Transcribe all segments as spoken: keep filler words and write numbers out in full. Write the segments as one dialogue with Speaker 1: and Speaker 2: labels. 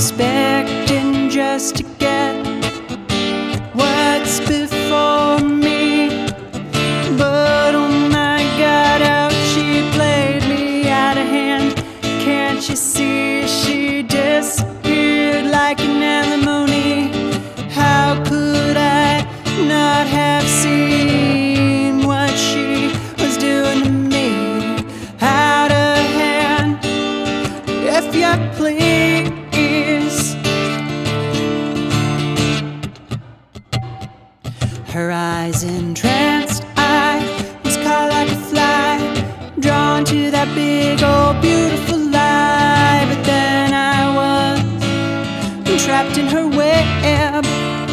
Speaker 1: expecting just to get what's before me. But oh my God, how she played me out of hand. Can't you see she disappeared like an alimony? How could I not have seen what she was doing to me? Out of hand, if you please. Her eyes entranced, I was caught like a fly, drawn to that big old beautiful lie. But then I was trapped in her web.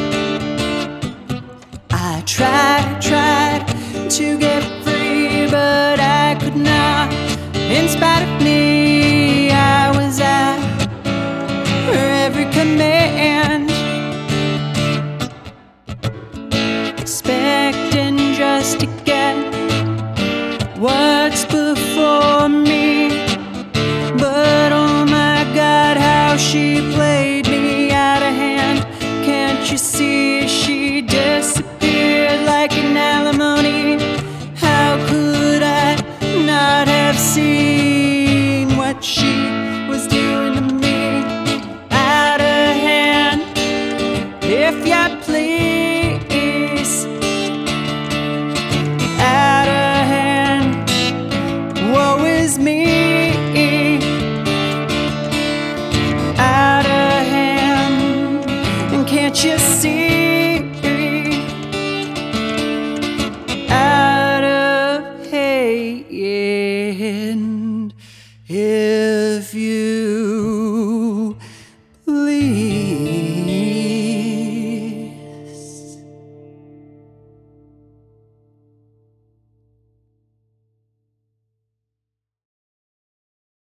Speaker 1: I tried, tried to get free, but I could not. In spite of me, I was at her every command, expecting just to get what's before me. But oh my God, how she played me out of hand. Can't you see?